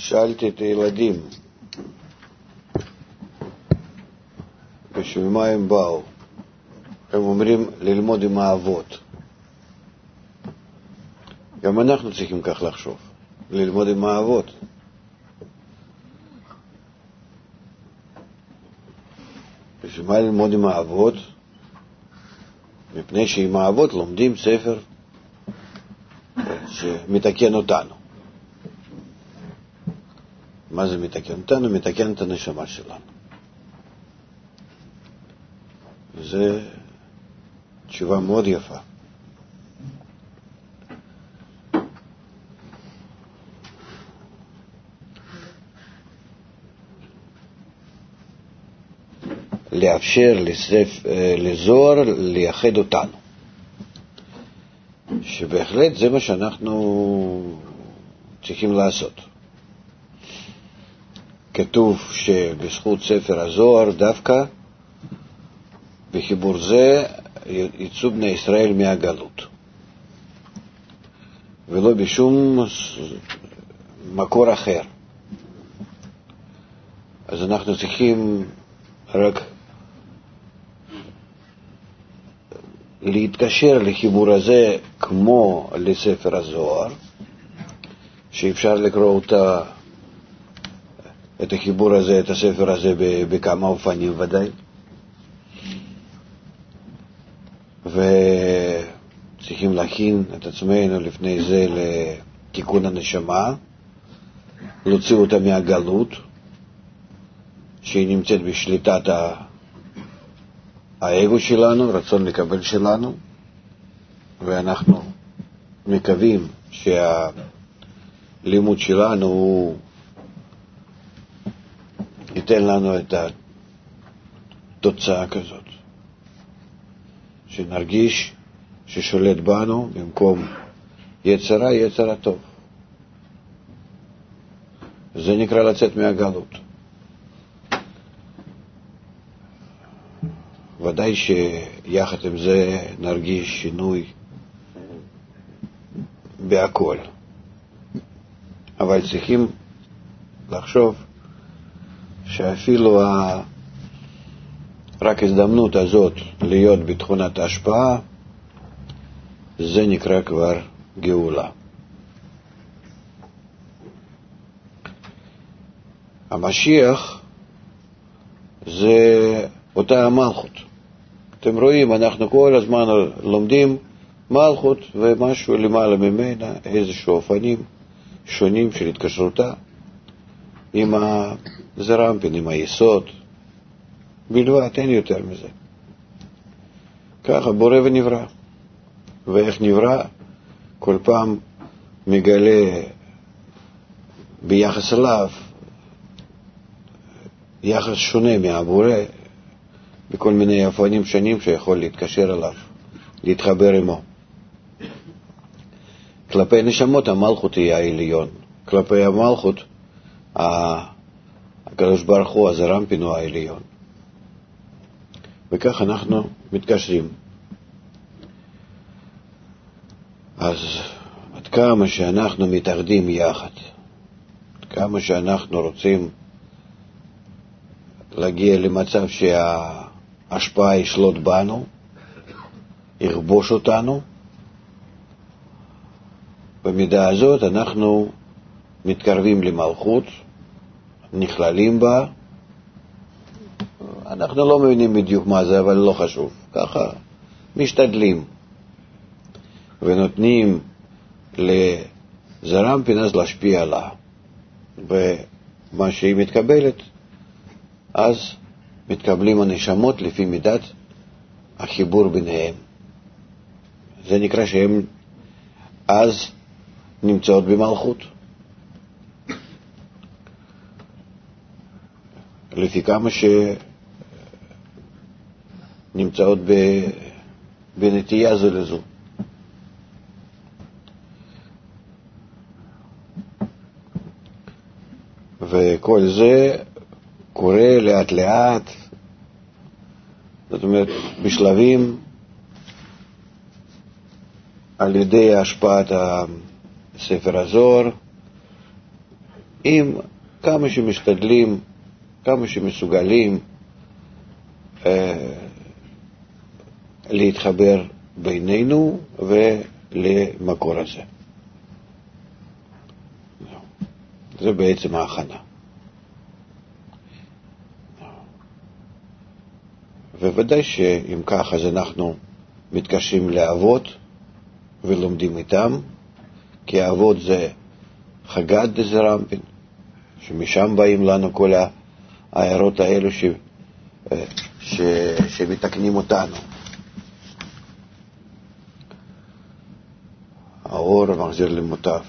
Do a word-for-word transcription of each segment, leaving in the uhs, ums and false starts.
שאלתי את הילדים בשביל מה הם באו. הם אומרים ללמוד עם האבות. גם אנחנו צריכים כך לחשוב, ללמוד עם האבות. בשביל מה ללמוד עם האבות? מפני שעם האבות לומדים ספר שמתקן אותנו. מה זה מתקן אותנו? מתקן את הנשמה שלנו. וזו תשובה מאוד יפה. לאפשר לספר, לזוהר לייחד אותנו. שבהחלט זה מה שאנחנו צריכים לעשות. כתוב שבזכות ספר הזוהר דווקא בחיבור זה יצאו בני ישראל מהגלות, ולא בשום מקור אחר. אז אנחנו צריכים רק להתקשר לחיבור הזה כמו לספר הזוהר, שאפשר לקרוא אותה, את החיבור הזה, את הספר הזה בכמה אופנים ודאי. וצריכים להכין את עצמנו לפני זה לתיקון הנשמה, להוציא אותה מהגלות שהיא נמצאת בשליטת האגו שלנו, רצון לקבל שלנו, ואנחנו מקווים שהלימוד שלנו הוא ייתן לנו את התוצאה כזאת, שנרגיש ששולט בנו במקום יצרה, יצרה טוב. זה נקרא לצאת מהגלות. ודאי שיחד עם זה נרגיש שינוי בהכל. אבל צריכים לחשוב שאפילו ה... רק הזדמנות הזאת להיות בתכונת ההשפעה, זה נקרא כבר גאולה. המשיח זה אותה המלכות. אתם רואים, אנחנו כל הזמן לומדים מלכות ומשהו למעלה ממנה, איזשהו אופנים שונים של התקשרותה עם הזרמפין, עם היסוד, בלבד, אין יותר מזה. ככה בורא ונברא. ואיך נברא? כל פעם מגלה ביחס אליו יחס שונה מהבורא, בכל מיני אופנים שונים שיכול להתקשר אליו, להתחבר עמו. כלפי נשמות המלכות היא העליון. כלפי המלכות הקדוש ברוך הוא, הזרמפין הוא העליון. וכך אנחנו מתקשרים. אז עד כמה שאנחנו מתאחדים יחד, עד כמה שאנחנו רוצים להגיע למצב שההשפעה ישלוט בנו, יכבוש אותנו, במידה הזאת אנחנו מתקרבים למלכות, נכללים בה. אנחנו לא מבינים בדיוק מה זה, אבל לא חשוב. ככה משתדלים ונותנים לזרמפין אז להשפיע עליה, ומה שהיא מתקבלת אז מתקבלים הנשמות לפי מידת החיבור ביניהם. זה נקרא שהם אז נמצאות במלכות. לפי כמה שנמצאות בנטייה זו לזו. וכל זה קורה לאט לאט, זאת אומרת בשלבים, על ידי השפעת הספר הזוהר אם כמה שמשתדלים, כמה שמסוגלים אה, להתחבר בינינו ולמקור הזה. זה בעצם ההכנה. וודאי שאם כך, אז אנחנו מתקשרים לאבות ולומדים איתם, כי האבות זה חגת דזרמפין, שמשם באים לנו כל העיירות האלו ש... ש... שמתקנים אותנו. האור מחזיר למוטף.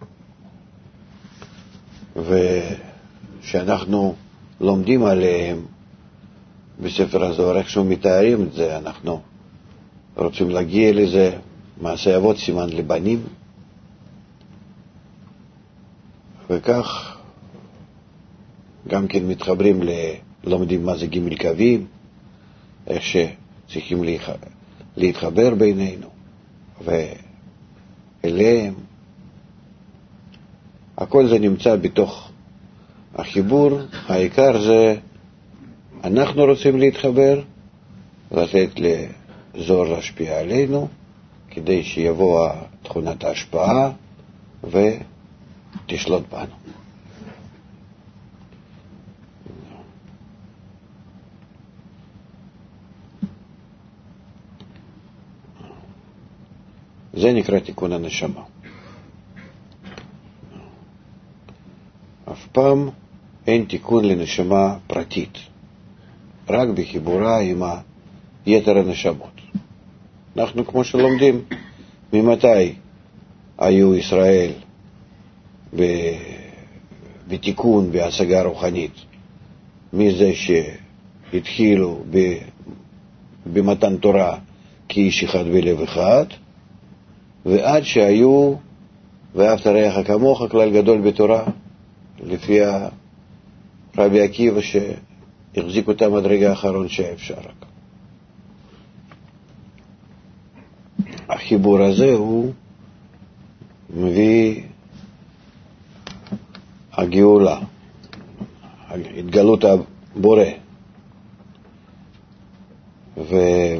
ושאנחנו לומדים עליהם בספר הזוהר, איכשהו מתארים את זה, אנחנו רוצים להגיע לזה, מעשה אבות סימן לבנים, וכך גם כן מתחברים, לומדים מה זה ג' קווים, איך שצריכים להתחבר בינינו ואליהם. הכל זה נמצא בתוך החיבור. העיקר זה אנחנו רוצים להתחבר, לתת לזוהר להשפיע עלינו, כדי שיבוא תכונת ההשפעה ותשלוט בנו. זה נקרא תיקון הנשמה. אף פעם אין תיקון לנשמה פרטית, רק בחיבורה עם יתר הנשמות. אנחנו כמו שלומדים, ממתי היו ישראל בתיקון, בהשגה רוחנית? מזה שהתחילו במתן תורה כאיש אחד בלב אחד, ועד שהיו ואהבת רעך כמוך, כלל גדול בתורה, לפי רבי עקיבא שהחזיק אותם עד רגע האחרון שאפשר. רק החיבור הזה הוא מביא הגאולה, התגלות הבורא, ו...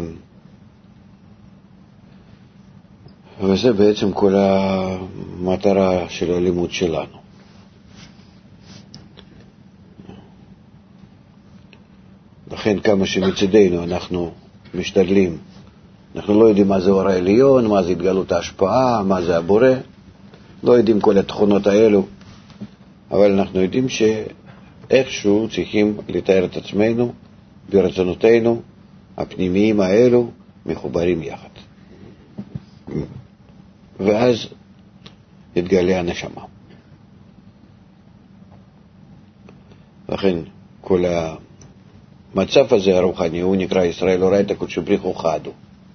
וזה בעצם כל המטרה של הלימוד שלנו. לכן כמה שמצדנו אנחנו משתדלים, אנחנו לא יודעים מה זה אור העליון, מה זה התגלות ההשפעה, מה זה הבורא, לא יודעים כל התכונות האלו, אבל אנחנו יודעים שאיכשהו צריכים לתאר את עצמנו ברצונותינו הפנימיים האלו מחוברים יחד, ואז יתגלה הנשמה. לכן כל המצב הזה הרוחני הוא נקרא ישראל אורייתא קודשא בריך חדו,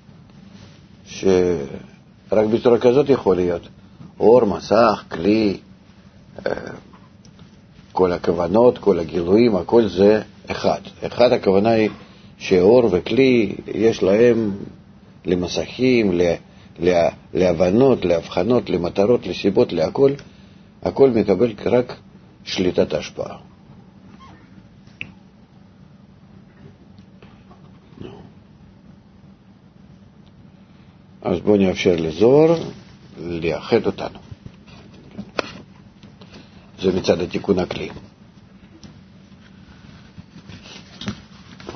שרק בצורה כזאת יכול להיות אור, מסך, כלי, כל הכוונות, כל הגילויים, הכל זה אחד. אחד הכוונה היא שאור וכלי יש להם למסכים, לה, להבנות, להבחנות, למטרות, לסיבות, להכל, הכל מקבל רק שליטת השפעה. אז בואו נאפשר לזוהר לאחד אותנו. זה מצד התיקון הכלי.